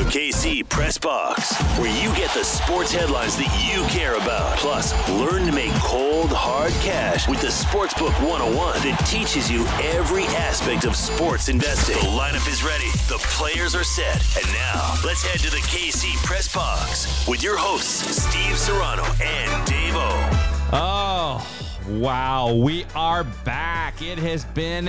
The KC Press Box, where you get the sports headlines that you care about. Plus, learn to make cold, hard cash with the Sportsbook 101 that teaches you every aspect of sports investing. The lineup is ready. The players are set. And now, let's head to the KC Press Box with your hosts, Steve Serrano and Dave O. Oh, wow. We are back. It has been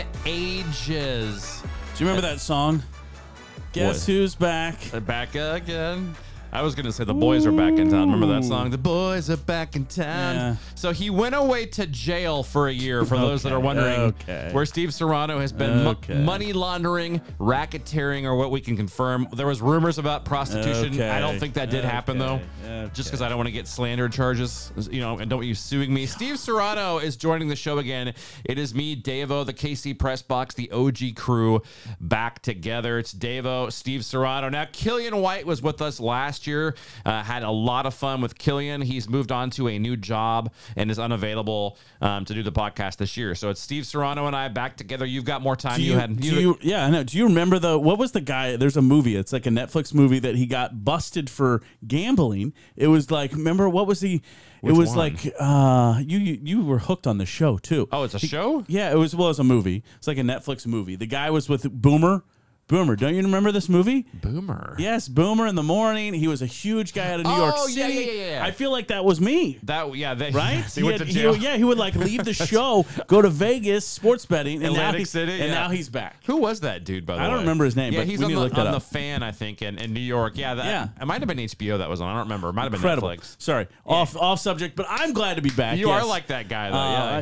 ages. Do you remember that song? Guess What? who's back? They're back again. I was going to say the boys are back in town. Remember that song? The boys are back in town. Yeah. So he went away to jail for a year, for those that are wondering, where Steve Serrano has been money laundering, racketeering, or what we can confirm. There was rumors about prostitution. I don't think that did happen, though, just because I don't want to get slander charges, and don't want you suing me. Steve Serrano is joining the show again. It is me, Davo, the KC Press Box, the OG crew, back together. It's Davo, Steve Serrano. Now, Killian White was with us last year. Had a lot of fun with Killian. He's moved on to a new job and is unavailable to do the podcast this year. So it's Steve Serrano and I back together. You've got more time. Yeah, I know. Do you remember what was the guy? There's a movie. It's like a Netflix movie that he got busted for gambling. It was like, remember what was he? Which it was one? like you were hooked on the show too. Oh, it's a show? Yeah, it was a movie. It's like a Netflix movie. The guy was with Boomer. Don't you remember this movie? Boomer. Yes, Boomer in the morning. He was a huge guy out of New York City. Yeah. I feel like that was me. Right? He went to jail. He would like leave the show, go to Vegas, sports betting, and Atlantic City, now he's back. Who was that dude, by the way? I don't remember his name, Yeah, but he's we on need to look that the up. Fan, I think, in New York. Yeah, it might have been HBO that was on. I don't remember. It might have been Incredible. Netflix. Sorry, off subject, but I'm glad to be back. You yes. are like that guy, though.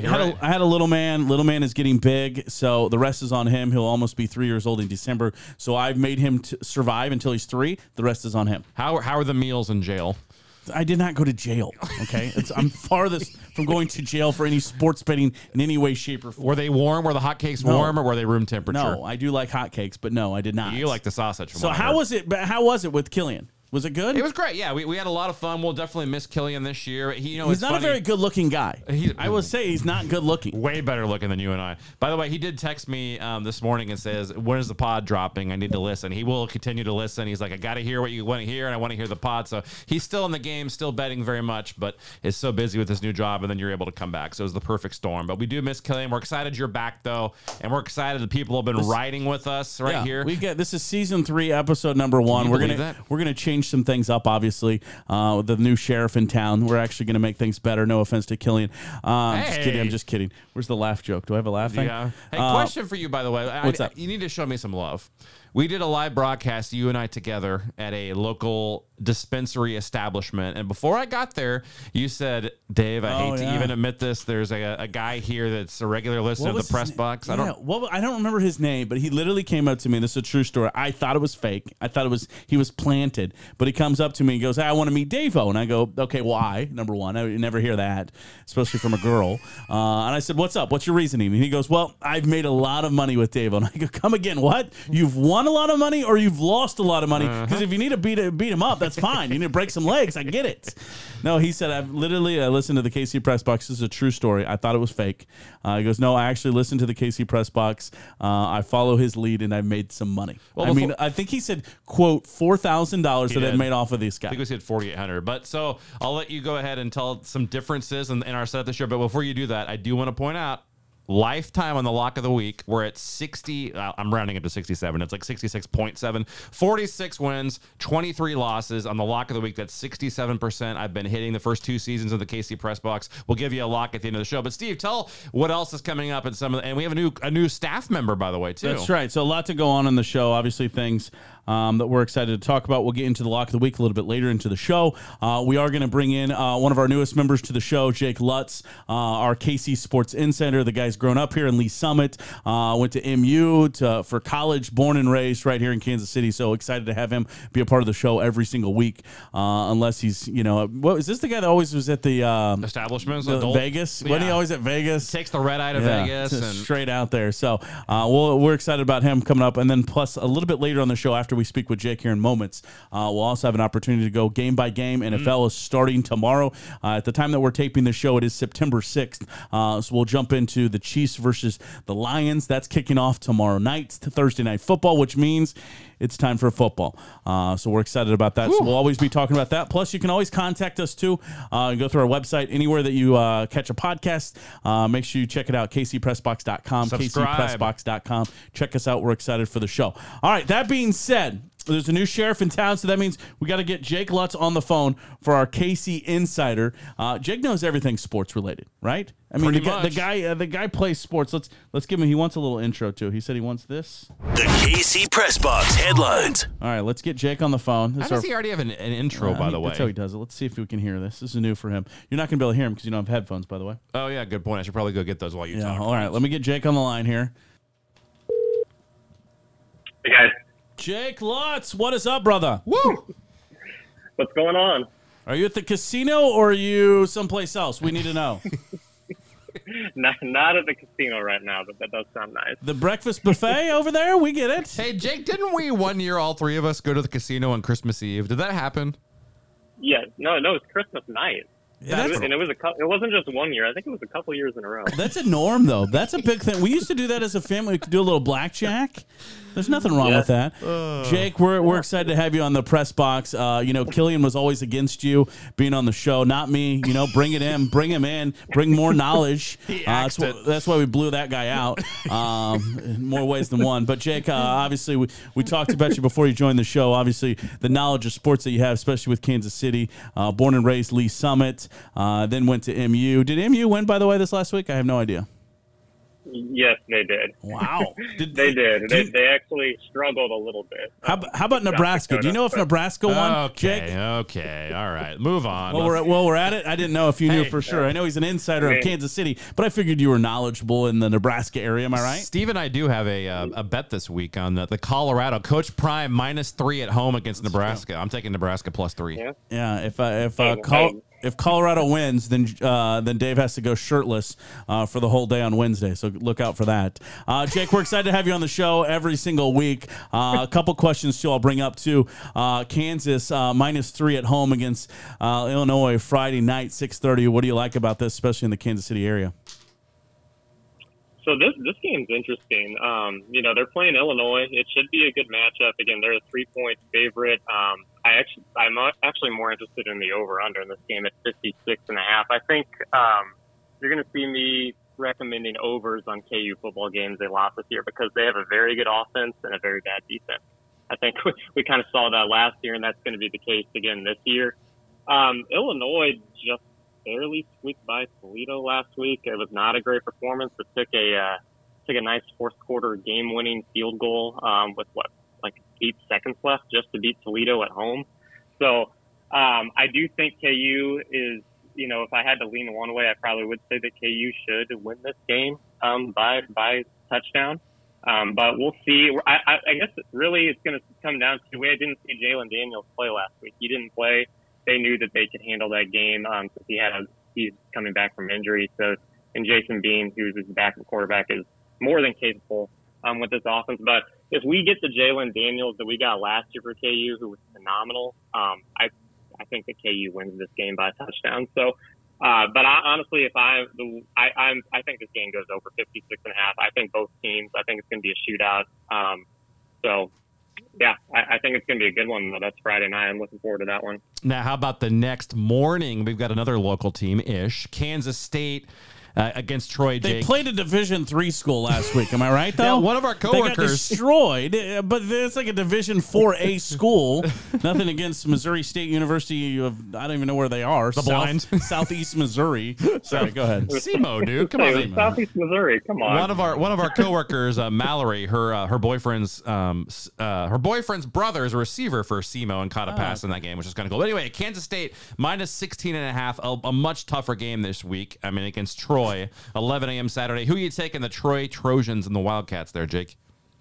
I had a little man. Little man is getting big, so the rest is on him. He'll almost be 3 years old in December. So I've made him survive until he's 3. The rest is on him. How are the meals in jail? I did not go to jail. Okay, I'm farthest from going to jail for any sports betting in any way, shape, or form. Were they warm? Were the hotcakes warm, or were they room temperature? No, I do like hotcakes, but no, I did not. You like the sausage. So how was it? How was it with Killian? Was it good? It was great. Yeah, we had a lot of fun. We'll definitely miss Killian this year. He's not a very good-looking guy. I will say he's not good-looking. Way better looking than you and I. By the way, he did text me this morning and says, "When is the pod dropping? I need to listen." He will continue to listen. He's like, "I got to hear what you want to hear, and I want to hear the pod." So he's still in the game, still betting very much, but is so busy with his new job, and then you're able to come back. So it was the perfect storm. But we do miss Killian. We're excited you're back, though, and we're excited the people have been riding with us here. This is season 3, episode number 1. We're gonna change some things up. Obviously, with the new sheriff in town, we're actually going to make things better. No offense to Killian. I'm just kidding. Where's the laugh joke? Do I have a laugh thing? Yeah. Hey, question for you, by the way. What's up? You need to show me some love. We did a live broadcast, you and I together, at a local dispensary establishment. And before I got there, you said, "Dave, I hate to even admit this. There's a guy here that's a regular listener of the Press Box." I don't remember his name, but he literally came up to me. This is a true story. I thought it was fake. I thought he was planted. But he comes up to me and goes, "Hey, I want to meet Davo." And I go, "Okay, why?" Number one, I never hear that, especially from a girl. And I said, "What's up? What's your reasoning?" And he goes, "Well, I've made a lot of money with Davo." And I go, "Come again? What? You've won a lot of money, or you've lost a lot of money? Because if you need to beat him up, that's fine. You need to break some legs. I get it." No, he said, I listened to the KC Press Box. This is a true story. I thought it was fake. He goes, "No, I actually listened to the KC Press Box. I follow his lead, and I made some money." Well, I think he said, quote, $4,000 that I've made off of this guy. I think we said 4,800. But so I'll let you go ahead and tell some differences in our setup this year. But before you do that, I do want to point out, lifetime on the lock of the week, we're at 60. I'm rounding it to 67. It's like 66.7. 46 wins, 23 losses on the lock of the week. That's 67%. I've been hitting the first 2 seasons of the KC Press Box. We'll give you a lock at the end of the show. But Steve, tell what else is coming up and we have a new staff member, by the way, too. That's right. So a lot to go on in the show. Obviously, things that we're excited to talk about. We'll get into the lock of the week a little bit later into the show. We are going to bring in one of our newest members to the show, Jake Lutz, our KC Sports Insider. The guy's grown up here in Lee Summit, went to MU for college, born and raised right here in Kansas City. So excited to have him be a part of the show every single week, unless he's, what is this the guy that always was at the establishments, Vegas? Wasn't he always at Vegas? Takes the red eye to Vegas and straight out there. So we're excited about him coming up, and then plus a little bit later on the show after we we speak with Jake here in moments. We'll also have an opportunity to go game by game. NFL is starting tomorrow. At the time that we're taping the show, it is September 6th. So we'll jump into the Chiefs versus the Lions. That's kicking off tomorrow night, Thursday Night Football, which means it's time for football. So we're excited about that. Woo. So we'll always be talking about that. Plus, you can always contact us, too. Go through our website. Anywhere that you catch a podcast, make sure you check it out, kcpressbox.com, kcpressbox.com. Check us out. We're excited for the show. All right, that being said, there's a new sheriff in town, so that means we got to get Jake Lutz on the phone for our KC Insider. Jake knows everything sports related, right? I mean, the guy plays sports. Let's give him. He wants a little intro too. He said he wants this. The KC Press Box headlines. All right, let's get Jake on the phone. How does he already have an intro? By the way, that's how he does it. Let's see if we can hear this. This is new for him. You're not gonna be able to hear him because you don't have headphones, by the way. Oh yeah, good point. I should probably go get those while you talk. All right, let me get Jake on the line here. Hey guys. Jake Lutz, what is up, brother? Woo! What's going on? Are you at the casino or are you someplace else? We need to know. Not at the casino right now, but that does sound nice. The breakfast buffet over there? We get it. Hey, Jake, didn't we one year, all three of us, go to the casino on Christmas Eve? Did that happen? Yeah, no, it's Christmas night. Yeah, it wasn't just 1 year. I think it was a couple years in a row. That's a norm, though. That's a big thing. We used to do that as a family. We could do a little blackjack. There's nothing wrong with that. Jake, we're excited to have you on the press box. Killian was always against you being on the show, not me. Bring it in, bring him in, bring more knowledge. That's why we blew that guy out in more ways than one. But Jake, obviously, we talked about you before you joined the show. Obviously, the knowledge of sports that you have, especially with Kansas City, born and raised Lee Summit, then went to MU. Did MU win, by the way, this last week? I have no idea. Yes, they did. Wow. They did. They actually struggled a little bit. How about Nebraska? Do you know if Nebraska won? Okay, Jake? Okay, all right. Move on. Well, we're at it. I didn't know if you knew for sure. I know he's an insider of Kansas City, but I figured you were knowledgeable in the Nebraska area. Am I right? Steve and I do have a bet this week on the Colorado. Coach Prime -3 at home against Nebraska. I'm taking Nebraska +3. Yeah. If Colorado wins, then Dave has to go shirtless for the whole day on Wednesday. So look out for that. Jake, we're excited to have you on the show every single week. A couple questions, too, I'll bring up, too. Kansas -3 at home against Illinois Friday night, 6:30. What do you like about this, especially in the Kansas City area? So this game's interesting. They're playing Illinois. It should be a good matchup. Again, they're a 3-point favorite. I'm actually more interested in the over/under in this game at 56.5. I think you're going to see me recommending overs on KU football games a lot this year because they have a very good offense and a very bad defense. I think we kind of saw that last year, and that's going to be the case again this year. Illinois just barely squeaked by Toledo last week. It was not a great performance. It took a nice fourth quarter game-winning field goal with 8 seconds left just to beat Toledo at home. So I do think KU is, if I had to lean one way, I probably would say that KU should win this game by touchdown. But we'll see. I guess really it's going to come down to I didn't see Jalen Daniels play last week. He didn't play. They knew that they could handle that game since he's coming back from injury. So, and Jason Bean, who's his backup quarterback, is more than capable with this offense. But if we get the Jalen Daniels that we got last year for KU, who was phenomenal, I think that KU wins this game by a touchdown. So, but honestly, I think this game goes over 56.5. I think both teams. I think it's going to be a shootout. Yeah, I think it's going to be a good one. That's Friday night. I'm looking forward to that one. Now, how about the next morning? We've got another local team-ish. Kansas State against Troy. They played a Division III school last week. Am I right, though? Yeah, one of our coworkers. They got destroyed, but it's like a Division 4A school. Nothing against Missouri State University of, I don't even know where they are. Blind. Southeast Missouri. Sorry, go ahead. SEMO, dude. Come on. Southeast Missouri. Come on. One of our coworkers, Mallory, her boyfriend's brother is a receiver for SEMO and caught a pass in that game, which is kind of cool. But anyway, Kansas State -16.5, a much tougher game this week. I mean, against Troy. 11 a.m. Saturday. Who are you taking, the Troy Trojans and the Wildcats there, Jake?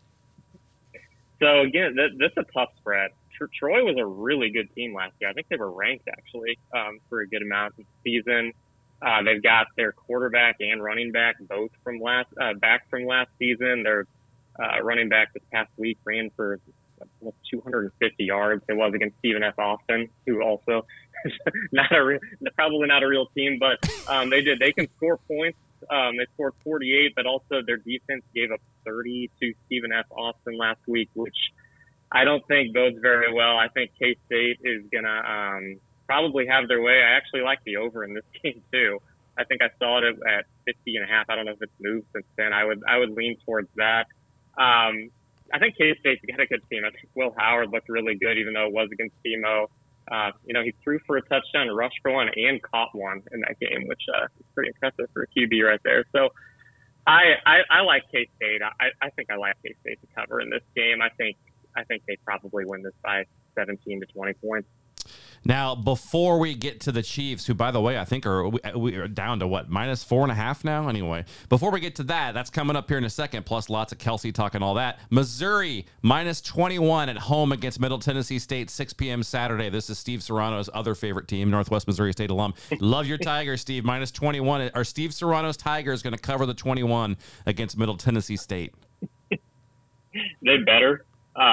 So, again, this is a tough spread. Troy was a really good team last year. I think they were ranked, actually, for a good amount of the season. They've got their quarterback and running back both back from last season. Their running back this past week ran for 250 yards. It was against Stephen F. Austin, who also probably not a real team, but they can score points. They scored 48, but also their defense gave up 30 to Stephen F. Austin last week, which I don't think bodes very well. I think K-State is gonna probably have their way. I actually like the over in this game too. I think I saw it at 50.5. I don't know if it's moved since then. I would lean towards that. I think K-State's got a good team. I think Will Howard looked really good, even though it was against SEMO. He threw for a touchdown, rushed for one, and caught one in that game, which is pretty impressive for a QB right there. So I like K-State. I think I like K-State to cover in this game. I think they probably win this by 17 to 20 points. Now, before we get to the Chiefs, who, by the way, I think we are down to what, -4.5 now? Anyway, before we get to that, that's coming up here in a second, plus lots of Kelsey talk and all that. Missouri, -21 at home against Middle Tennessee State, 6 p.m. Saturday. This is Steve Serrano's other favorite team, Northwest Missouri State alum. Love your Tigers, Steve. -21. Are Steve Serrano's Tigers going to cover the 21 against Middle Tennessee State? They better.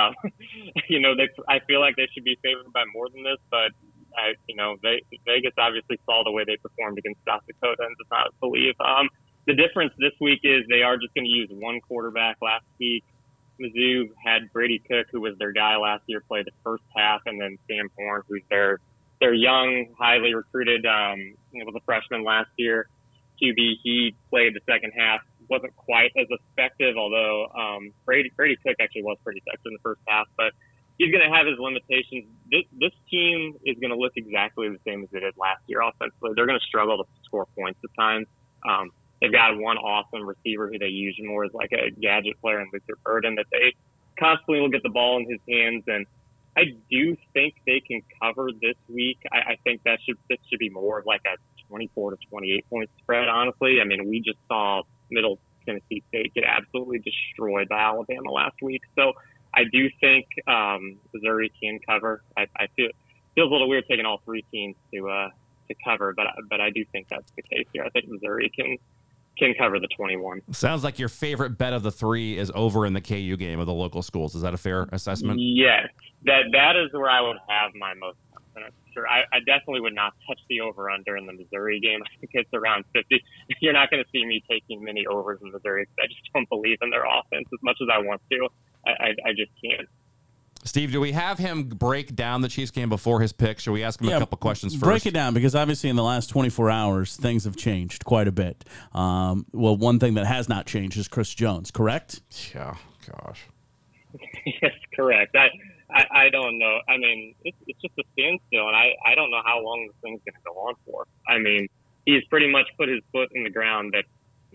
I feel like they should be favored by more than this, but Vegas obviously saw the way they performed against South Dakota and does not believe. The difference this week is they are just going to use one quarterback. Last week, Mizzou had Brady Cook, who was their guy last year, play the first half, and then Sam Horn, who's their young, highly recruited, was a freshman last year. QB, he played the second half. Wasn't quite as effective, although Brady Cook actually was pretty effective in the first half, but he's going to have his limitations. This team is going to look exactly the same as it did last year offensively. They're going to struggle to score points at times. They've got one awesome receiver who they use more as like a gadget player in Luther Burden that they constantly will get the ball in his hands, and I do think they can cover this week. I think this should be more of like a 24 to 28 point spread, honestly. I mean, we just saw Middle Tennessee State get absolutely destroyed by Alabama last week. So I do think Missouri can cover. I feels a little weird taking all three teams to cover, but I do think that's the case here. I think Missouri can cover the 21. Sounds like your favorite bet of the three is over in the KU game of the local schools. Is that a fair assessment? Yes, that is where I would have my most confidence. Sure, I definitely would not touch the over-under in the Missouri game. I think it's around 50. You're not going to see me taking many overs in Missouri because I just don't believe in their offense as much as I want to. I just can't. Steve, do we have him break down the Chiefs game before his pick? Should we ask him a couple questions first? Break it down, because obviously in the last 24 hours, things have changed quite a bit. One thing that has not changed is Chris Jones, correct? Yeah, gosh. Yes, correct. I don't know. I mean, it's just a standstill, and I don't know how long this thing's going to go on for. I mean, he's pretty much put his foot in the ground that,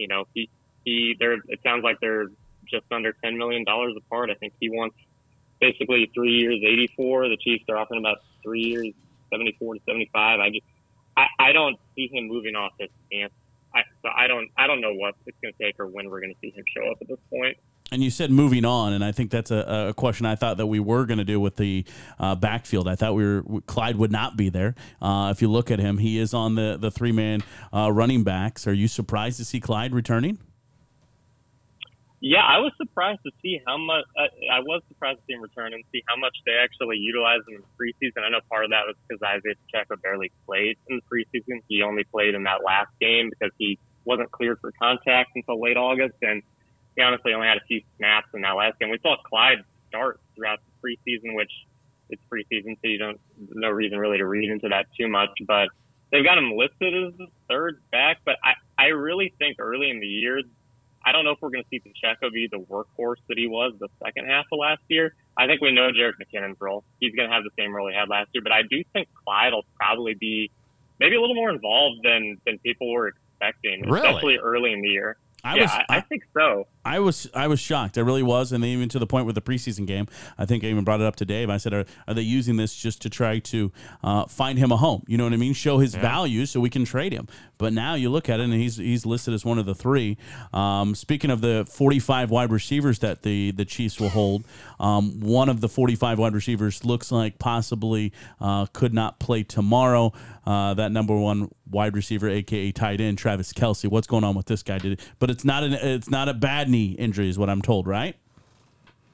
it sounds like they're just under $10 million apart. I think he wants basically 3 years, 84. The Chiefs are offering about 3 years, 74 to 75. I don't see him moving off his stance. So I don't know what it's going to take or when we're going to see him show up at this point. And you said moving on, and I think that's a question I thought that we were going to do with the backfield. I thought Clyde would not be there. If you look at him, he is on the three-man running backs. Are you surprised to see Clyde returning? Yeah, I was surprised to see how much. I was surprised to see him return and see how much they actually utilized him in the preseason. I know part of that was because Isaiah Pacheco barely played in the preseason. He only played in that last game because he wasn't cleared for contact until late August, and he honestly only had a few snaps in that last game. We saw Clyde start throughout the preseason, which it's preseason, so no reason really to read into that too much. But they've got him listed as the third back, but I really think early in the year, I don't know if we're going to see Pacheco be the workhorse that he was the second half of last year. I think we know Jerick McKinnon's role. He's going to have the same role he had last year, but I do think Clyde will probably be maybe a little more involved than people were expecting, especially early in the year. I think so. I was shocked. I really was, and even to the point with the preseason game, I think I even brought it up to Dave. I said, "Are they using this just to try to find him a home? You know what I mean? Show his value so we can trade him." But now you look at it, and he's listed as one of the three. Speaking of the 45 wide receivers that the Chiefs will hold, one of the 45 wide receivers looks like possibly could not play tomorrow. That number one wide receiver, aka tight end, Travis Kelce. What's going on with this guy? But it's not a bad knee injury, is what I'm told, right?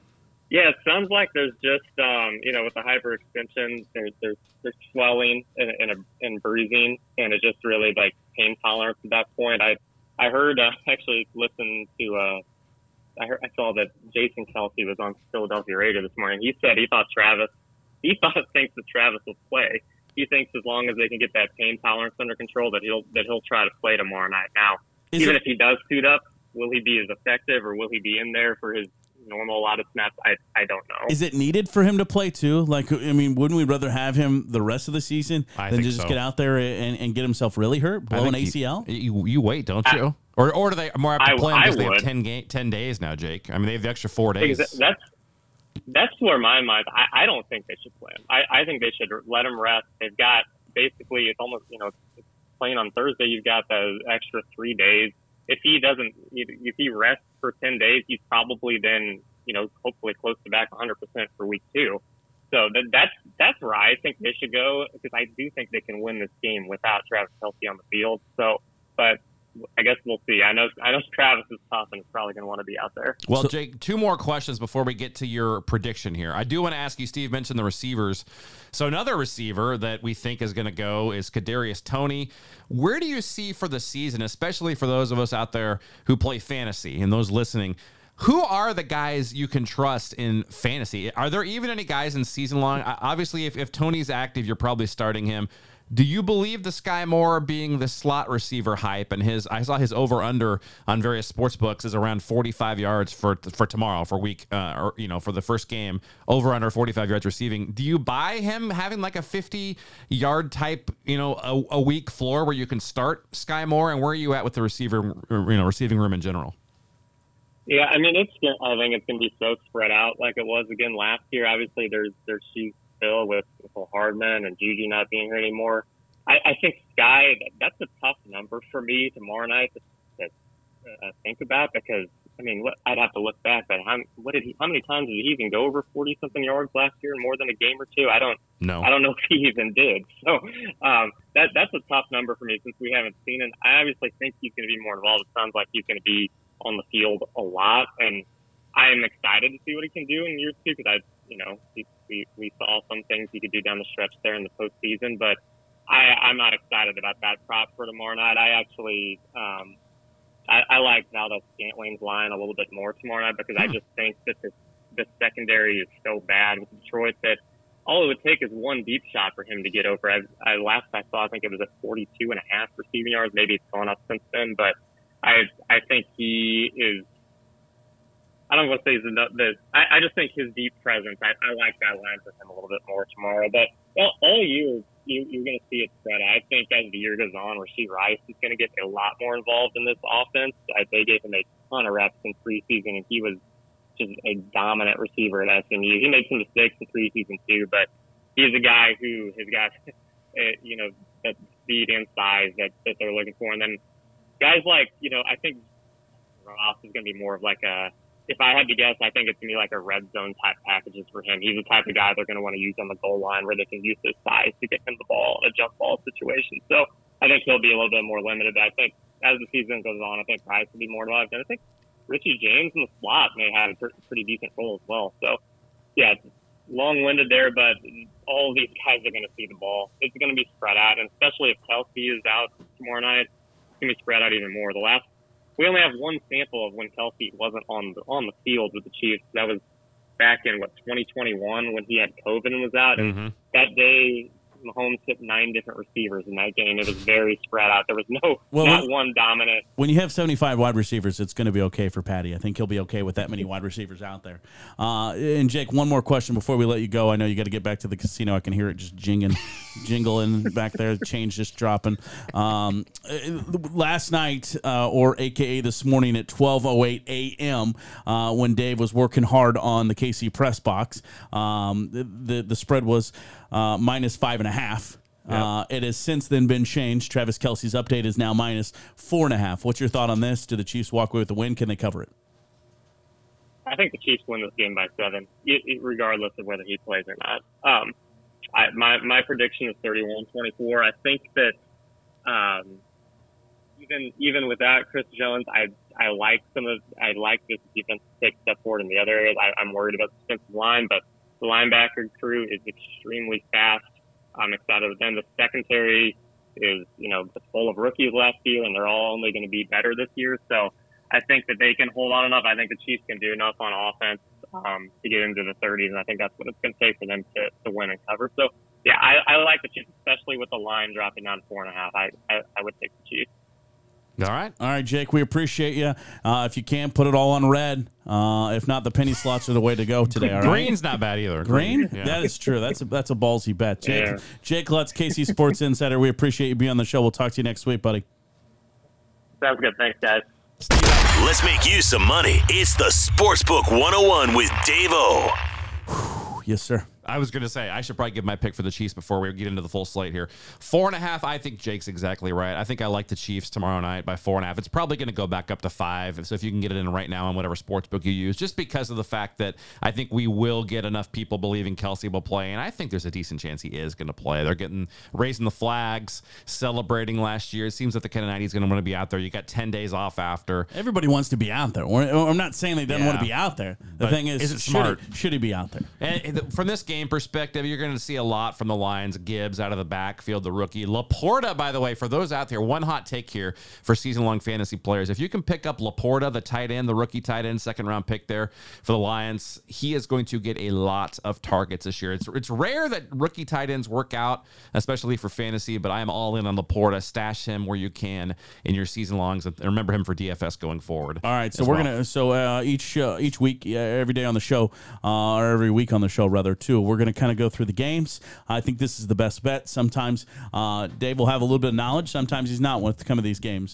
Yeah, it sounds like there's just with the hyperextension, there's swelling and bruising, and it just really like pain tolerance at that point. I heard actually listened to I saw that Jason Kelce was on Philadelphia radio this morning. He said thinks that Travis will play. He thinks as long as they can get that pain tolerance under control that he'll try to play tomorrow night. Now, if he does suit up, will he be as effective or will he be in there for his normal lot of snaps? I don't know. Is it needed for him to play too? Like, I mean, wouldn't we rather have him the rest of the season than just get out there and get himself really hurt, blow an ACL? You wait, don't you? Or do they more have to play him because they have 10 days now, Jake? I mean, they have the extra 4 days. That's where my mind. I don't think they should play him. I think they should let him rest. They've got basically it's almost it's playing on Thursday. You've got the extra 3 days. If he rests for 10 days, he's probably then hopefully close to back 100% for week 2. So that's where I think they should go, because I do think they can win this game without Travis Kelce on the field. So, but I guess we'll see. I know Travis is tough and is probably going to want to be out there. Well, Jake, 2 more questions before we get to your prediction here. I do want to ask you, Steve mentioned the receivers. So another receiver that we think is going to go is Kadarius Toney. Where do you see for the season, especially for those of us out there who play fantasy and those listening, who are the guys you can trust in fantasy? Are there even any guys in season long? Obviously, if Toney's active, you're probably starting him. Do you believe the Sky Moore being the slot receiver hype and I saw his over under on various sports books is around 45 yards for tomorrow for week for the first game, over under 45 yards receiving. Do you buy him having like a 50-yard type, a week floor where you can start Sky Moore, and where are you at with the receiving room in general? Yeah, I mean, I think it's going to be so spread out like it was again last year. Obviously, there's shoes still with Hardman and Juju not being here anymore. I think Sky, that's a tough number for me tomorrow night to think about, because I mean, I'd have to look back at how many times did he even go over 40-something yards last year in more than a game or two? I don't know if he even did. So that's a tough number for me since we haven't seen it. I obviously think he's going to be more involved. It sounds like he's going to be on the field a lot, and I am excited to see what he can do in year 2, because we saw some things he could do down the stretch there in the postseason, but I'm not excited about that prop for tomorrow night. I actually I like Valdez-Scantling's line a little bit more tomorrow night, because I just think that the secondary is so bad with Detroit that all it would take is one deep shot for him to get over. Last I saw, I think it was at 42.5 receiving yards. Maybe it's gone up since then, but I think he is. I don't want to say he's enough. I just think his deep presence. I like that line for him a little bit more tomorrow. But all year you're going to see it spread out. I think as the year goes on, Rashee Rice is going to get a lot more involved in this offense. They gave him a ton of reps in preseason, and he was just a dominant receiver at SMU. He made some mistakes in preseason too, but he's a guy who has got that speed and size that they're looking for. And then guys like I think Ross is going to be more of like a. If I had to guess, I think it's going to be like a red zone type packages for him. He's the type of guy they're going to want to use on the goal line where they can use his size to get him the ball in a jump ball situation. So I think he'll be a little bit more limited. I think as the season goes on, I think Rice will be more involved. And I think Richie James in the slot may have a pretty decent role as well. So, yeah, long-winded there, but all of these guys are going to see the ball. It's going to be spread out, and especially if Kelce is out tomorrow night, it's going to be spread out even more. We only have one sample of when Kelce wasn't on the field with the Chiefs. That was back in 2021 when he had COVID and was out. And that day, Mahomes hit 9 different receivers in that game. It was very spread out. There was not one dominant. When you have 75 wide receivers, it's going to be okay for Patty. I think he'll be okay with that many wide receivers out there. And Jake, one more question before we let you go. I know you got to get back to the casino. I can hear it just jingling back there. Change just dropping. Last night, or AKA this morning at 12:08 a.m., when Dave was working hard on the KC press box, the spread was minus 5.5. Yep. It has since then been changed. Travis Kelce's update is now minus 4.5. What's your thought on this? Do the Chiefs walk away with the win? Can they cover it? I think the Chiefs win this game by 7, regardless of whether he plays or not. My prediction is 31-24. I think that even with that, Chris Jones, I like this defense to take a step forward in the other areas. I'm worried about the defensive line, but the linebacker crew is extremely fast. I'm excited with them. The secondary is, it's full of rookies last year, and they're all only going to be better this year. So I think that they can hold on enough. I think the Chiefs can do enough on offense to get into the 30s, and I think that's what it's going to take for them to win and cover. So, yeah, I like the Chiefs, especially with the line dropping down to 4.5. I would take the Chiefs. All right, Jake, we appreciate you. If you can, put it all on red. If not, the penny slots are the way to go today. All right? Green's not bad either. Green? Yeah. That is true. That's a ballsy bet. Yeah. Jake Lutz, KC Sports Insider. We appreciate you being on the show. We'll talk to you next week, buddy. Sounds good. Thanks, guys. Let's make you some money. It's the Sportsbook 101 with Dave-O. Yes, sir. I was going to say, I should probably give my pick for the Chiefs before we get into the full slate here. 4.5, I think Jake's exactly right. I think I like the Chiefs tomorrow night by 4.5. It's probably going to go back up to 5. So if you can get it in right now on whatever sportsbook you use, just because of the fact that I think we will get enough people believing Kelsey will play. And I think there's a decent chance he is going to play. They're raising the flags, celebrating last year. It seems that the kind of night he's going to want to be out there. You got 10 days off after. Everybody wants to be out there. I'm not saying they don't want to be out there. The thing is it smart? Should he be out there? And from this game perspective, you're going to see a lot from the Lions. Gibbs out of the backfield, the rookie. Laporta, by the way, for those out there, one hot take here for season-long fantasy players. If you can pick up Laporta, the tight end, the rookie tight end, second-round pick there for the Lions, he is going to get a lot of targets this year. It's rare that rookie tight ends work out, especially for fantasy, but I am all in on Laporta. Stash him where you can in your season-longs, and remember him for DFS going forward. All right, so we're going to each week, every day on the show, or every week on the show, rather, too, we're going to kind of go through the games. I think this is the best bet. Sometimes Dave will have a little bit of knowledge. Sometimes he's not with some of these games.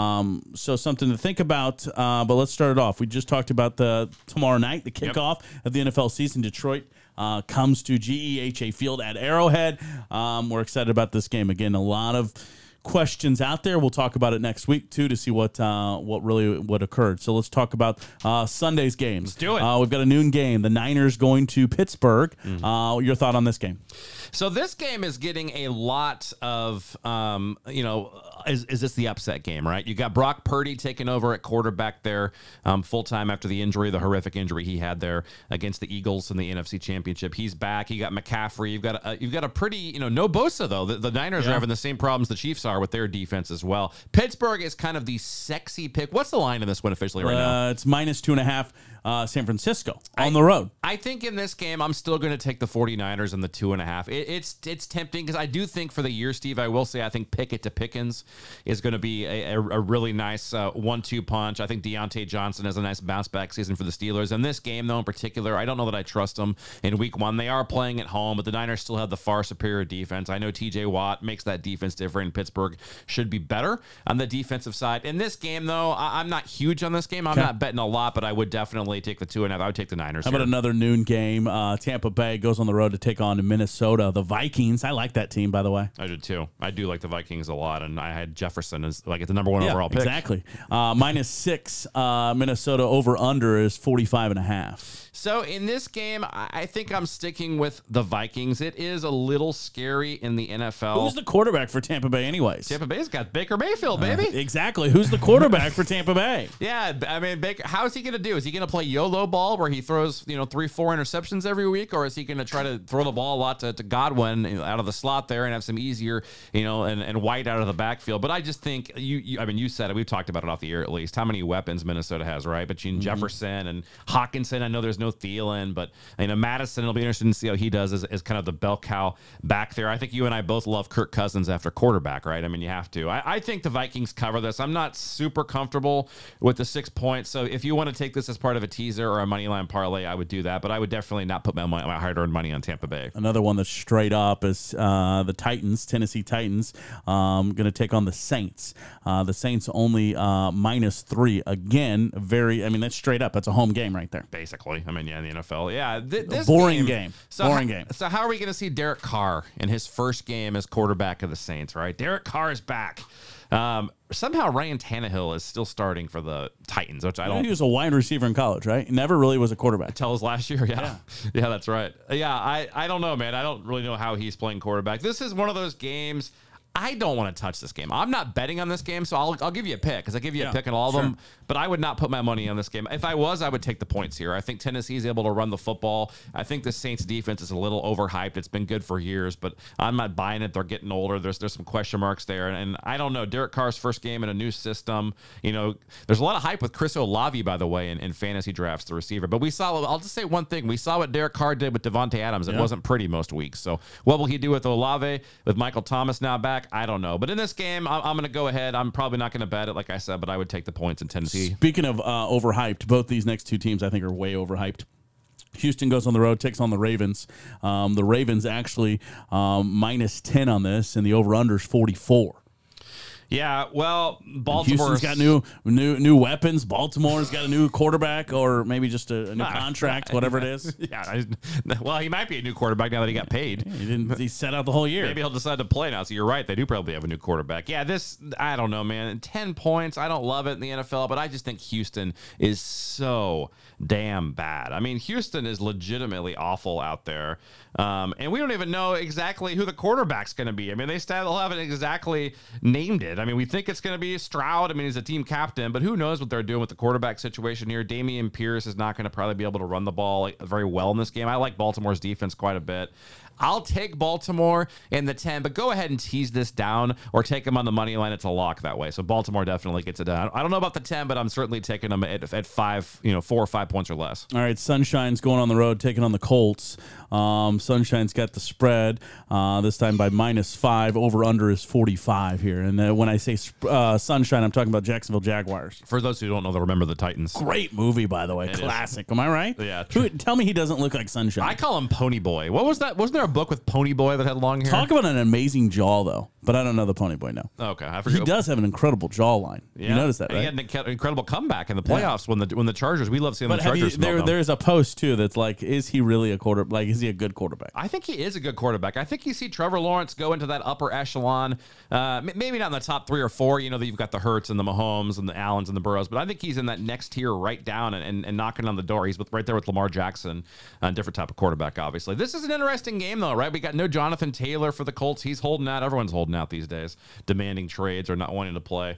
So something to think about. But let's start it off. We just talked about tomorrow night, the kickoff of the NFL season. Detroit comes to GEHA Field at Arrowhead. We're excited about this game. Again, a lot of questions out there. We'll talk about it next week too to see what occurred. So let's talk about Sunday's games. Let's do it. We've got a noon game. The Niners going to Pittsburgh. Your thought on this game? So this game is getting a lot of, is this the upset game, right? You got Brock Purdy taking over at quarterback there full-time after the injury, the horrific injury he had there against the Eagles in the NFC Championship. He's back. You got McCaffrey. You've got a pretty, no Bosa, though. The Niners are having the same problems the Chiefs are with their defense as well. Pittsburgh is kind of the sexy pick. What's the line in this one officially right now? It's -2.5. San Francisco on the road. I think in this game, I'm still going to take the 49ers and the 2.5. It's tempting because I do think for the year, Steve, I will say I think Pickett to Pickens is going to be a really nice 1-2 punch. I think Deontay Johnson has a nice bounce back season for the Steelers. And this game, though, in particular, I don't know that I trust them in week 1. They are playing at home, but the Niners still have the far superior defense. I know TJ Watt makes that defense different. Pittsburgh should be better on the defensive side. In this game, though, I'm not huge on this game. I'm not betting a lot, but I would definitely take the 2.5. I would take the Niners. How about another noon game? Tampa Bay goes on the road to take on Minnesota. The Vikings. I like that team, by the way. I do too. I do like the Vikings a lot, and I had Jefferson as like the number 1 overall pick. Exactly. -6. Minnesota over under is 45.5. So in this game, I think I'm sticking with the Vikings. It is a little scary in the NFL. Who's the quarterback for Tampa Bay anyways? Tampa Bay's got Baker Mayfield, baby. Exactly. Who's the quarterback for Tampa Bay? Yeah, I mean, Baker, how is he going to do? Is he going to play YOLO ball where he throws, 3-4 interceptions every week? Or is he going to try to throw the ball a lot to Godwin out of the slot there and have some easier, and White out of the backfield? But I just think, you said it. We've talked about it off the air at least. How many weapons Minnesota has, right? Between Jefferson and Hawkinson, I know there's no Thielen, but Madison, it'll be interesting to see how he does as kind of the bell cow back there. I think you and I both love Kirk Cousins after quarterback, right? I mean, you have to. I think the Vikings cover this. I'm not super comfortable with the 6 points. So if you want to take this as part of a teaser or a money line parlay, I would do that. But I would definitely not put my hard-earned money on Tampa Bay. Another one that's straight up is the Titans, Tennessee Titans, going to take on the Saints. The Saints only -3. Again, that's straight up. That's a home game right there. Basically. In the NFL. Yeah. This boring game. Boring game. So how are we going to see Derek Carr in his first game as quarterback of the Saints, right? Derek Carr is back. Somehow Ryan Tannehill is still starting for the Titans, which I don't. He was a wide receiver in college, right? He never really was a quarterback. Until his last year, yeah, that's right. Yeah, I don't know, man. I don't really know how he's playing quarterback. This is one of those games. I don't want to touch this game. I'm not betting on this game, so I'll give you a pick because I give you a pick on all of them. But I would not put my money on this game. If I was, I would take the points here. I think Tennessee's able to run the football. I think the Saints defense is a little overhyped. It's been good for years, but I'm not buying it. They're getting older. There's some question marks there, and I don't know. Derek Carr's first game in a new system. There's a lot of hype with Chris Olave, by the way, in fantasy drafts, the receiver. But we saw. I'll just say one thing. We saw what Derek Carr did with Devontae Adams. It wasn't pretty most weeks. So what will he do with Olave? With Michael Thomas now back? I don't know. But in this game, I'm going to go ahead. I'm probably not going to bet it, like I said, but I would take the points in Tennessee. Speaking of overhyped, both these next two teams I think are way overhyped. Houston goes on the road, takes on the Ravens. The Ravens actually minus 10 on this, and the over-under's 44. Yeah, well, Baltimore's got new weapons. Baltimore's got a new quarterback, or maybe just a new contract, whatever it is. Yeah, well, he might be a new quarterback now that he got paid. He set out the whole year. Maybe he'll decide to play now. So you're right; they do probably have a new quarterback. Yeah, I don't know, man. 10 points. I don't love it in the NFL, but I just think Houston is so damn bad. I mean, Houston is legitimately awful out there, and we don't even know exactly who the quarterback's going to be. I mean, they still haven't exactly named it. I mean, we think it's going to be Stroud. I mean, he's a team captain, but who knows what they're doing with the quarterback situation here. Dameon Pierce is not going to probably be able to run the ball very well in this game. I like Baltimore's defense quite a bit. I'll take Baltimore in the 10, but go ahead and tease this down or take them on the money line. It's a lock that way. So Baltimore definitely gets it down. I don't know about the 10, but I'm certainly taking them at 5, 4 or 5 points or less. All right, Sunshine's going on the road, taking on the Colts. Sunshine's got the spread this time by -5. Over under is 45 here. And when I say Sunshine, I'm talking about Jacksonville Jaguars. For those who don't know, they'll remember the Titans. Great movie, by the way. Classic. Am I right? Yeah. Tell me he doesn't look like Sunshine. I call him Pony Boy. What was that? Wasn't there a book with Pony Boy that had long hair? Talk about an amazing jaw, though. But I don't know the Pony Boy, no. Okay. I forget. He does have an incredible jawline. Yeah. You noticed that, right? He had an incredible comeback in the playoffs when the Chargers, we love seeing the Chargers. There's a post, too, that's like, is he really a quarterback? Like, is he a good quarterback? I think he is a good quarterback. I think you see Trevor Lawrence go into that upper echelon, maybe not in the top 3 or 4. That you've got the Hurts and the Mahomes and the Allens and the Burrows, but I think he's in that next tier right down and knocking on the door. He's right there with Lamar Jackson, a different type of quarterback, obviously. This is an interesting game, though, right? We got no Jonathan Taylor for the Colts. He's holding out. Everyone's holding out these days, demanding trades or not wanting to play.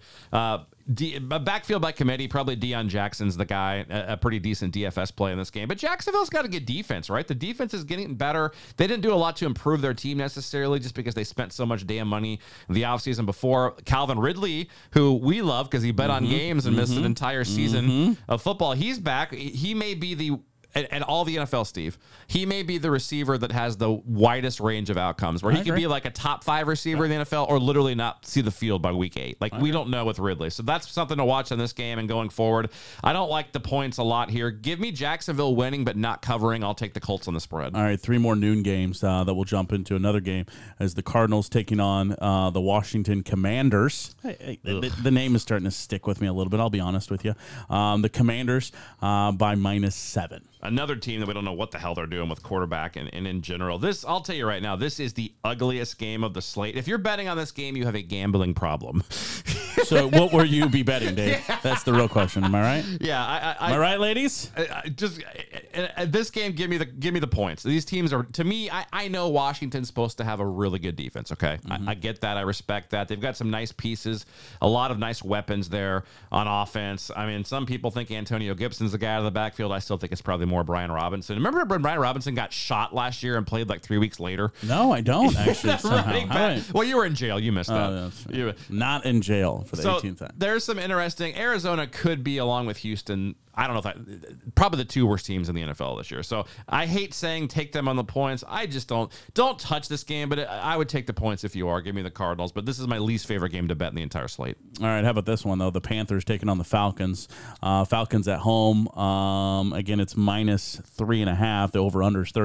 Backfield by committee, probably Deion Jackson's the guy, a pretty decent DFS play in this game. But Jacksonville's got a good defense, right? The defense is getting better. They didn't do a lot to improve their team necessarily just because they spent so much damn money in the offseason before. Calvin Ridley, who we love because he bet on games and missed an entire season of football, he's back. He may be and all the NFL, Steve, he may be the receiver that has the widest range of outcomes, where he could be like a top 5 receiver in the NFL or literally not see the field by week 8. Like, we don't know with Ridley. So that's something to watch in this game and going forward. I don't like the points a lot here. Give me Jacksonville winning but not covering. I'll take the Colts on the spread. All right, 3 more noon games that we'll jump into. Another game as the Cardinals taking on the Washington Commanders. The name is starting to stick with me a little bit, I'll be honest with you. The Commanders by -7. Another team that we don't know what the hell they're doing with quarterback and in general. I'll tell you right now, this is the ugliest game of the slate. If you're betting on this game, you have a gambling problem. So what will you be betting, Dave? Yeah. That's the real question. Am I right? Yeah. Am I right, ladies? This game, give me the points. These teams are, to me, I know Washington's supposed to have a really good defense, okay? I get that. I respect that. They've got some nice pieces, a lot of nice weapons there on offense. I mean, some people think Antonio Gibson's the guy out of the backfield. I still think it's probably more Brian Robinson. Remember when Brian Robinson got shot last year and played like 3 weeks later? No, I don't, actually. Well, you were in jail. You missed that. Not in jail for the 18th time. There's some interesting. Arizona could be, along with Houston, I don't know if probably the 2 worst teams in the NFL this year. So I hate saying take them on the points. I just don't touch this game, but I would take the points if you are. Give me the Cardinals, but this is my least favorite game to bet in the entire slate. All right, how about this one, though? The Panthers taking on the Falcons. Falcons at home. Again, it's -3.5. The over-under is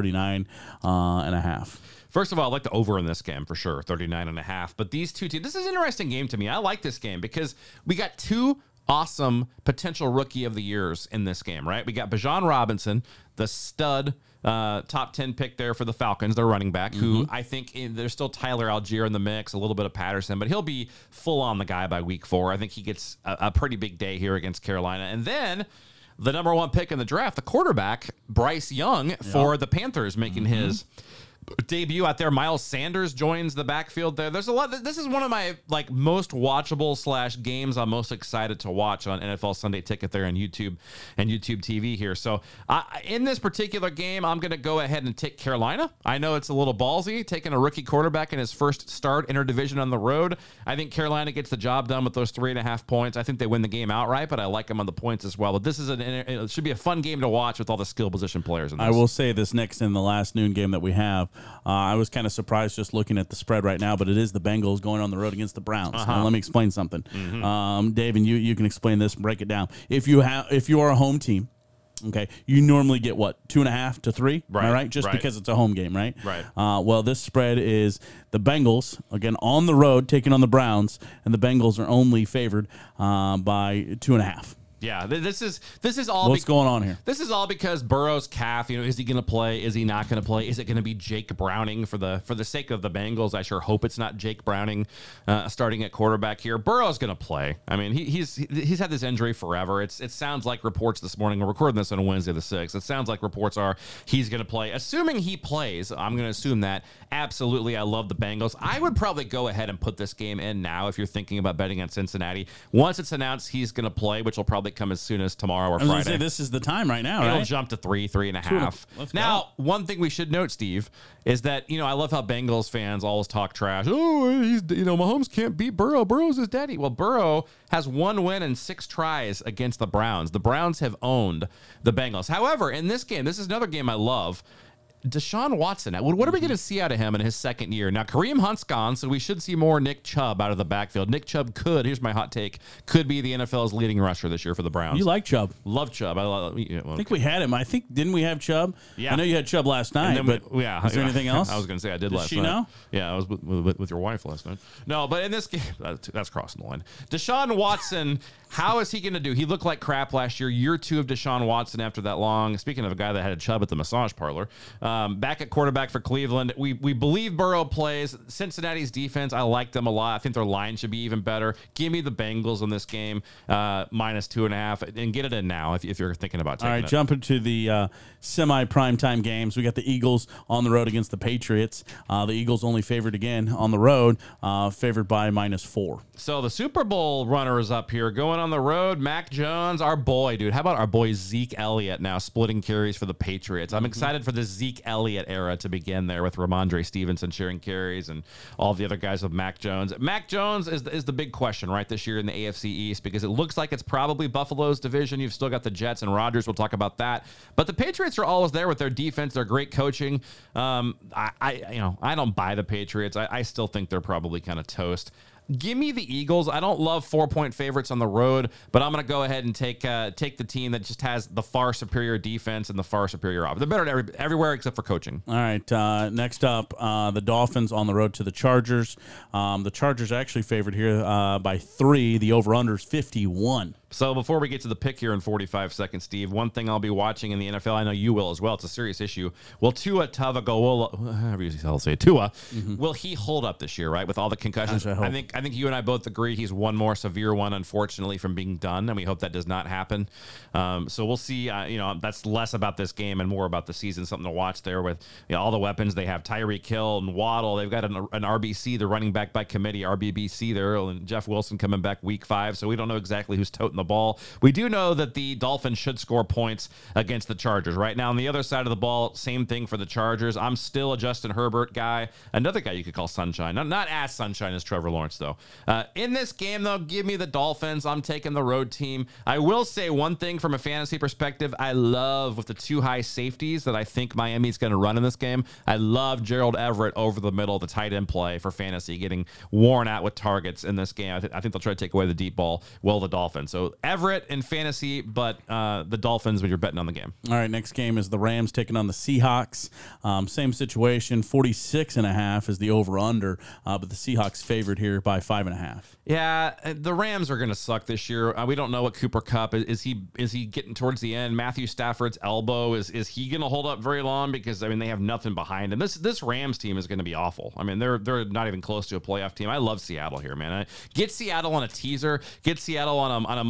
39.5. First of all, I like the over in this game for sure, 39.5. But these two teams, this is an interesting game to me. I like this game because we got 2 awesome potential rookie of the years in this game, right? We got Bijan Robinson, the stud top 10 pick there for the Falcons, their running back, who I think there's still Tyler Algier in the mix, a little bit of Patterson, but he'll be full on the guy by week 4. I think he gets a pretty big day here against Carolina. And then the number 1 pick in the draft, the quarterback, Bryce Young for the Panthers, making his debut out there. Miles Sanders joins the backfield there. There's a lot. This is one of my most watchable / games I'm most excited to watch on NFL Sunday Ticket there on YouTube and YouTube TV here. So in this particular game, I'm going to go ahead and take Carolina. I know it's a little ballsy taking a rookie quarterback in his first start interdivision on the road. I think Carolina gets the job done with those 3.5 points. I think they win the game outright, but I like them on the points as well. But this is it should be a fun game to watch with all the skill position players in this. I will say this next in the last noon game that we have. I was kind of surprised just looking at the spread right now, but it is the Bengals going on the road against the Browns. Now, let me explain something. Dave, and you can explain this and break it down. If you are a home team, okay, you normally get what, 2.5 to 3, right? Just because it's a home game, right? Right. Well, this spread is the Bengals again on the road taking on the Browns, and the Bengals are only favored by 2.5. Yeah, this is all. What's going on here? This is all because Burrow's calf. Is he going to play? Is he not going to play? Is it going to be Jake Browning for the sake of the Bengals? I sure hope it's not Jake Browning starting at quarterback here. Burrow's going to play. I mean, he's had this injury forever. It sounds like reports this morning. We're recording this on Wednesday the 6th. It sounds like reports are he's going to play. Assuming he plays, I'm going to assume that. Absolutely, I love the Bengals. I would probably go ahead and put this game in now if you're thinking about betting on Cincinnati. Once it's announced he's going to play, which will probably come as soon as tomorrow or Friday. Say this is the time right now, It'll right? jump to 3.5. Now, one thing we should note, Steve, is that, I love how Bengals fans always talk trash. Oh, Mahomes can't beat Burrow. Burrow's his daddy. Well, Burrow has 1 win and 6 tries against the Browns. The Browns have owned the Bengals. However, in this game, this is another game I love. Deshaun Watson, what are we going to see out of him in his second year? Now, Kareem Hunt's gone, so we should see more Nick Chubb out of the backfield. Nick Chubb here's my hot take, could be the NFL's leading rusher this year for the Browns. You like Chubb? Love Chubb. I think we had him. Didn't we have Chubb? Yeah. I know you had Chubb last night, but is there anything else? I was going to say I did last night. Did she know? Yeah, I was with your wife last night. No, but in this game, that's crossing the line. Deshaun Watson, how is he going to do? He looked like crap last year. Year 2 of Deshaun Watson after that long. Speaking of a guy that had a Chubb at the massage parlor, back at quarterback for Cleveland. We believe Burrow plays. Cincinnati's defense, I like them a lot. I think their line should be even better. Give me the Bengals in this game, -2.5, and get it in now if you're thinking about taking it. All right, jumping to the semi-primetime games. We got the Eagles on the road against the Patriots. The Eagles only favored again on the road, favored by -4. So the Super Bowl runners up here going on the road. Mac Jones, our boy, dude. How about our boy Zeke Elliott now splitting carries for the Patriots? I'm excited for the Zeke Elliott era to begin there with Ramondre Stevenson sharing carries and all the other guys with Mac Jones. Mac Jones is the big question, right, this year in the AFC East, because it looks like it's probably Buffalo's division. You've still got the Jets and Rodgers. We'll talk about that. But the Patriots are always there with their defense, their great coaching. I don't buy the Patriots. I still think they're probably kind of toast. Give me the Eagles. I don't love 4-point favorites on the road, but I'm going to go ahead and take the team that just has the far superior defense and the far superior offense. They're better everywhere except for coaching. All right. Next up, the Dolphins on the road to the Chargers. The Chargers actually favored here by 3. The over-under is 51. So before we get to the pick here in 45 seconds, Steve, one thing I'll be watching in the NFL, I know you will as well, it's a serious issue. Will Tua Tagovailoa, however you say it, Tua, will he hold up this year, right, with all the concussions? I think you and I both agree he's one more severe one, unfortunately, from being done, and we hope that does not happen. So we'll see. That's less about this game and more about the season, something to watch there with all the weapons. They have Tyreek Hill and Waddle. They've got an RBC, the running back by committee, RBBC there, and Jeff Wilson coming back week 5, so we don't know exactly who's toting the ball. We do know that the Dolphins should score points against the Chargers. Right now, on the other side of the ball, same thing for the Chargers. I'm still a Justin Herbert guy. Another guy you could call Sunshine. Not as Sunshine as Trevor Lawrence, though. In this game, though, give me the Dolphins. I'm taking the road team. I will say one thing from a fantasy perspective. I love with the 2 high safeties that I think Miami's going to run in this game. I love Gerald Everett over the middle, the tight end play for fantasy, getting worn out with targets in this game. I think they'll try to take away the deep ball. Well, the Dolphins. So Everett in fantasy, but the Dolphins when you're betting on the game. All right, next game is the Rams taking on the Seahawks. Same situation, 46.5 is the over-under, but the Seahawks favored here by 5.5. Yeah, the Rams are going to suck this year. We don't know what Cooper Kupp is. He getting towards the end? Matthew Stafford's elbow is he going to hold up very long? Because they have nothing behind him. This Rams team is going to be awful. They're not even close to a playoff team. I love Seattle here, man. Get Seattle on a teaser. Get Seattle on a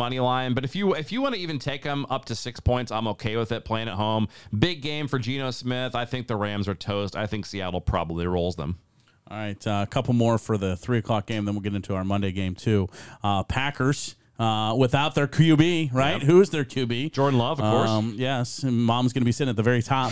money line, but if you want to even take them up to 6 points, I'm okay with it playing at home. Big game for Geno Smith. I think the Rams are toast. I think Seattle probably rolls them. All right, a couple more for the 3 o'clock game, then we'll get into our Monday game too. Packers. Without their QB, right? Yep. Who is their QB? Jordan Love, of course. Yes, and Mom's going to be sitting at the very top.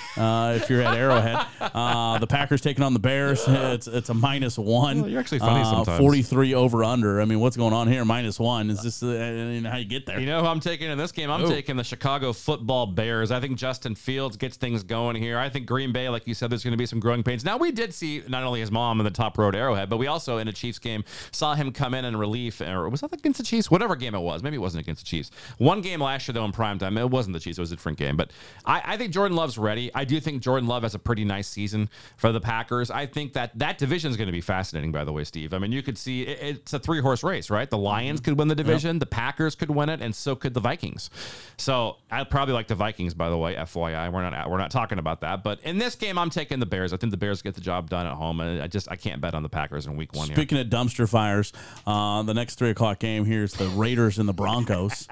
If you're at Arrowhead, the Packers taking on the Bears. It's a -1. Well, you're actually funny sometimes. 43 over under. I mean, what's going on here? -1 is this how you get there? You know who I'm taking in this game? I'm taking the Chicago Football Bears. I think Justin Fields gets things going here. I think Green Bay, like you said, there's going to be some growing pains. Now, we did see not only his mom in the top row at Arrowhead, but we also in a Chiefs game saw him come in relief. Or was that against the Chiefs? Whatever game it was. Maybe it wasn't against the Chiefs. One game last year though in primetime, it wasn't the Chiefs. It was a different game. But I think Jordan Love's ready. I do think Jordan Love has a pretty nice season for the Packers. I think that division is going to be fascinating, by the way, Steve. I mean, you could see it's a 3-horse race, right? The Lions could win the division, the Packers could win it, and so could the Vikings. So I'd probably like the Vikings, by the way, FYI. We're not talking about that. But in this game, I'm taking the Bears. I think the Bears get the job done at home, and I can't bet on the Packers in week 1 here. Speaking of dumpster fires, the next 3 o'clock game here is the Raiders and the Broncos.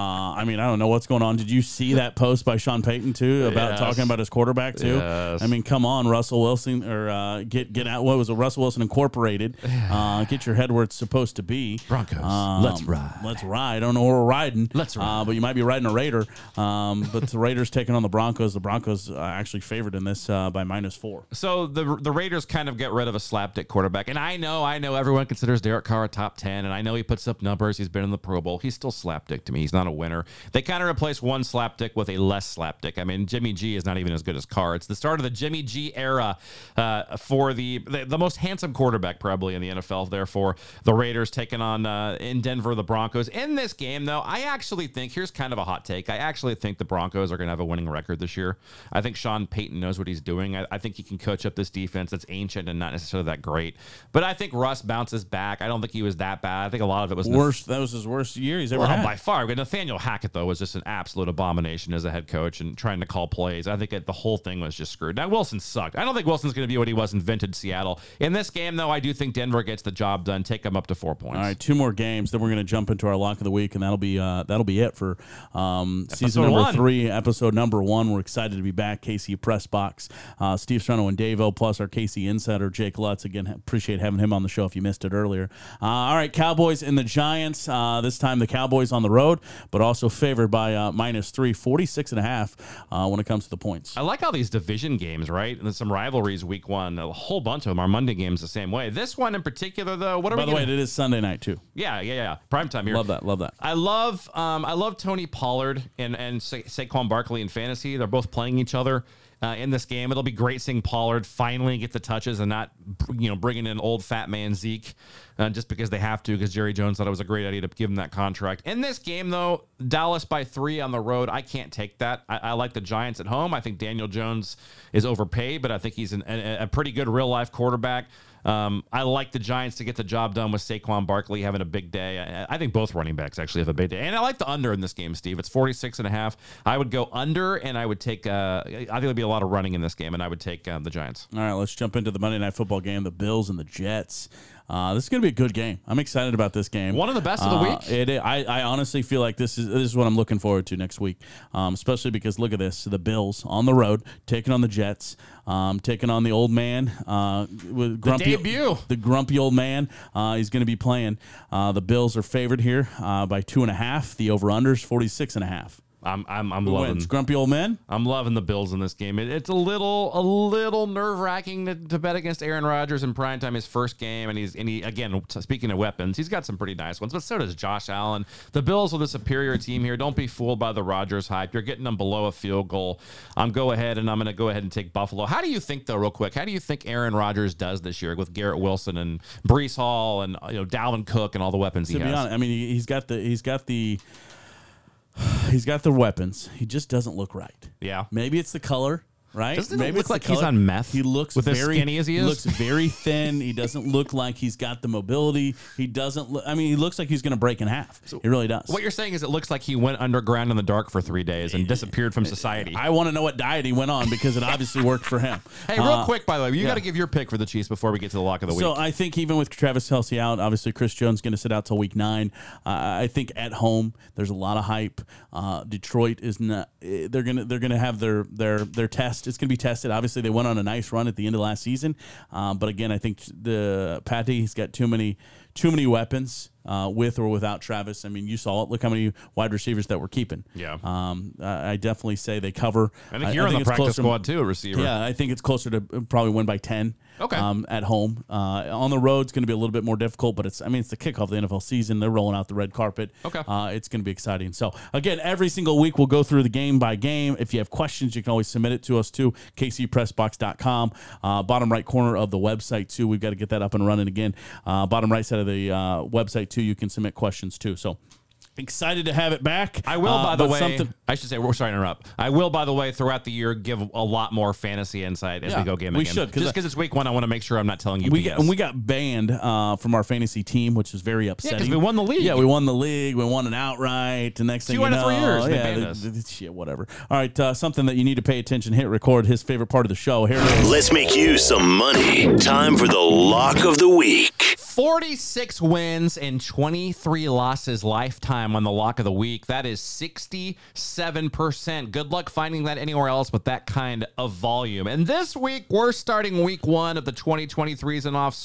I mean, I don't know what's going on. Did you see that post by Sean Payton too about talking about his quarterback too? Yes. I mean, come on, Russell Wilson, or get out. What was it, Russell Wilson Incorporated? Get your head where it's supposed to be. Broncos, let's ride. Let's ride. I don't know where we're riding. Let's ride. But you might be riding a Raider. But the Raiders taking on the Broncos. The Broncos actually favored in this by -4. So the Raiders kind of get rid of a slapdick quarterback, and I know everyone considers Derek Carr a top 10, and I know he puts up numbers. He's been in the Pro Bowl. He's still slapdick to me. He's not a winner. They kind of replaced one slapdick with a less slapdick. I mean, Jimmy G is not even as good as Carr. It's the start of the Jimmy G era for the most handsome quarterback probably in the NFL. Therefore, the Raiders taking on in Denver the Broncos. In this game, though, I actually think, here's kind of a hot take. I actually think the Broncos are going to have a winning record this year. I think Sean Payton knows what he's doing. I think he can coach up this defense that's ancient and not necessarily that great. But I think Russ bounces back. I don't think he was that bad. I think a lot of it was worst. That was his worst year he's ever had. By far. But Nathaniel Hackett, though, was just an absolute abomination as a head coach and trying to call plays. I think the whole thing was just screwed. Now, Wilson sucked. I don't think Wilson's going to be what he was in vintage Seattle. In this game, though, I do think Denver gets the job done, take them up to 4 points. All right, 2 more games, then we're going to jump into our lock of the week, and that'll be it for season number 3, episode number 1. We're excited to be back. KC Press Box, Steve Strano and Davo, plus our KC insider Jake Lutz. Again, appreciate having him on the show if you missed it earlier. All right, Cowboys and the Giants. This time the Cowboys on the road, but also favored by -3, 46.5 when it comes to the points. I like all these division games, right? And there's some rivalries week 1. A whole bunch of them are Monday games the same way. This one in particular, though, By the way, it is Sunday night too. Yeah. Primetime here. Love that. I love Tony Pollard and Saquon Barkley in fantasy. They're both playing each other in this game. It'll be great seeing Pollard finally get the touches and not, bringing in old fat man Zeke just because they have to, because Jerry Jones thought it was a great idea to give him that contract. In this game, though, Dallas by 3 on the road. I can't take that. I like the Giants at home. I think Daniel Jones is overpaid, but I think he's a pretty good real-life quarterback. I like the Giants to get the job done with Saquon Barkley having a big day. I think both running backs actually have a big day. And I like the under in this game, Steve. It's 46.5. I would go under, and I would take I think there'll be a lot of running in this game, and I would take the Giants. All right, let's jump into the Monday Night Football game, the Bills and the Jets. This is going to be a good game. I'm excited about this game. One of the best of the week. I honestly feel like this is what I'm looking forward to next week, especially because look at this. The Bills on the road, taking on the Jets, taking on the old man. With grumpy, the debut. The grumpy old man. He's going to be playing. The Bills are favored here by 2.5. The over-under's 46.5. I'm Who loving wins? Grumpy old men. I'm loving the Bills in this game. It's a little nerve-wracking to bet against Aaron Rodgers in primetime, his first game, and he again, speaking of weapons, he's got some pretty nice ones, but so does Josh Allen. The Bills are the superior team here. Don't be fooled by the Rodgers hype. You're getting them below a field goal. I'm going to go ahead and take Buffalo. How do you think, though, real quick? How do you think Aaron Rodgers does this year with Garrett Wilson and Breece Hall and Dalvin Cook and all the weapons he has? To be honest, I mean, he's got the weapons. He just doesn't look right. Yeah. Maybe it's the color, right? Doesn't Maybe it look it's like the he's color. on meth? He looks with very as skinny as he is. Looks very thin. He doesn't look like he's got the mobility. He doesn't. He looks like he's going to break in half. He really does. What you're saying is it looks like he went underground in the dark for 3 days and disappeared from society. I want to know what diet he went on because it obviously worked for him. Hey, real quick, by the way, you got to give your pick for the Chiefs before we get to the lock of the week. So I think even with Travis Kelce out, obviously Chris Jones going to sit out till week 9. I think at home there's a lot of hype. Detroit is not. They're gonna have their test. It's gonna be tested. Obviously they went on a nice run at the end of last season, but again I think the Patty's got too many weapons. With or without Travis. I mean, you saw it. Look how many wide receivers that we're keeping. Yeah. I definitely say they cover. I think you're on the practice squad too, a receiver. Yeah, I think it's closer to probably win by 10. Okay. At home. On the road, it's going to be a little bit more difficult, but it's the kickoff of the NFL season. They're rolling out the red carpet. Okay. It's going to be exciting. So, again, every single week we'll go through the game by game. If you have questions, you can always submit it to us too, kcpressbox.com. Bottom right corner of the website too. We've got to get that up and running again. Bottom right side of the website too. You can submit questions too. So excited to have it back. I will, by the way, I should say, we're sorry to interrupt. I will, by the way, throughout the year, give a lot more fantasy insight as we go game we again. should, just because it's week 1, I want to make sure I'm not telling you we got banned from our fantasy team, which is very upsetting. because we won the league. Yeah, we won the league. We won an outright. The next thing 2 out of 3 years, they banned us. Shit, whatever. All right, something that you need to pay attention. Hit record. His favorite part of the show. Here it is. Let's make you some money. Time for the lock of the week. 46 wins and 23 losses lifetime on the lock of the week. That is 67%. Good luck finding that anywhere else with that kind of volume. And this week, we're starting week 1 of the 2023 season off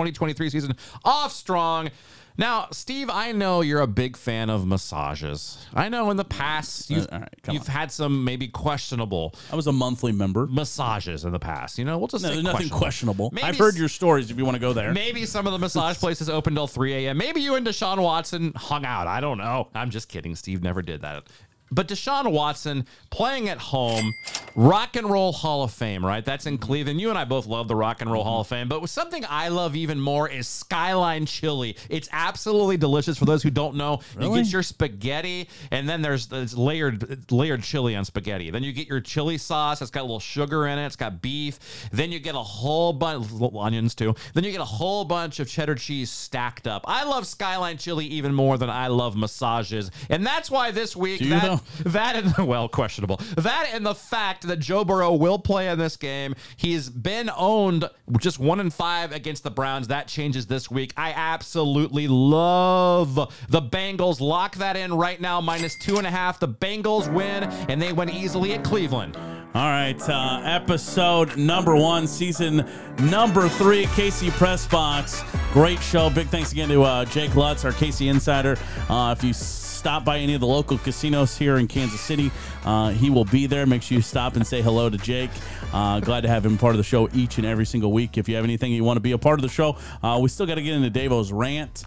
strong. Now, Steve, I know you're a big fan of massages. I know in the past you've had some maybe questionable. I was a monthly member. Massages in the past. You know, we'll just say there's nothing questionable. Maybe I've heard your stories if you want to go there. Maybe some of the massage places open till 3 a.m. Maybe you and Deshaun Watson hung out. I don't know. I'm just kidding. Steve never did that. But Deshaun Watson playing at home, Rock and Roll Hall of Fame, right? That's in Cleveland. You and I both love the Rock and Roll Hall of Fame. But something I love even more is Skyline Chili. It's absolutely delicious. For those who don't know, you get your spaghetti, and then there's layered chili on spaghetti. Then you get your chili sauce. It's got a little sugar in it. It's got beef. Then you get a whole bunch, onions too. Then you get a whole bunch of cheddar cheese stacked up. I love Skyline Chili even more than I love massages. And that's why this week, questionable. That and the fact that Joe Burrow will play in this game. He's been owned just 1-5 against the Browns. That changes this week. I absolutely love the Bengals. Lock that in right now, -2.5. The Bengals win, and they win easily at Cleveland. All right, episode number 1, season number 3, KC Press Box. Great show. Big thanks again to Jake Lutz, our KC Insider. If you stop by any of the local casinos here in Kansas City, he will be there. Make sure you stop and say hello to Jake. Glad to have him part of the show each and every single week. If you have anything you want to be a part of the show, we still got to get into Dave-O's rant.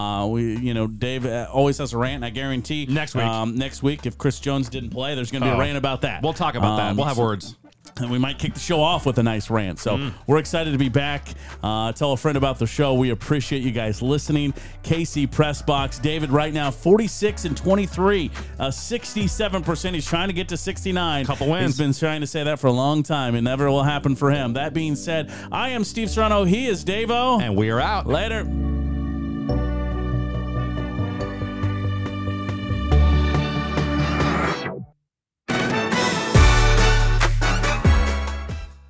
Dave always has a rant, and I guarantee next week, if Chris Jones didn't play, there's going to be a rant about that. We'll talk about that. We'll have words. And we might kick the show off with a nice rant. So we're excited to be back. Tell a friend about the show. We appreciate you guys listening. KC Press Box. David right now 46 and 23, 67%. He's trying to get to 69. Couple wins. He's been trying to say that for a long time. It never will happen for him. That being said, I am Steve Serrano. He is Dave-O. And we are out. Later.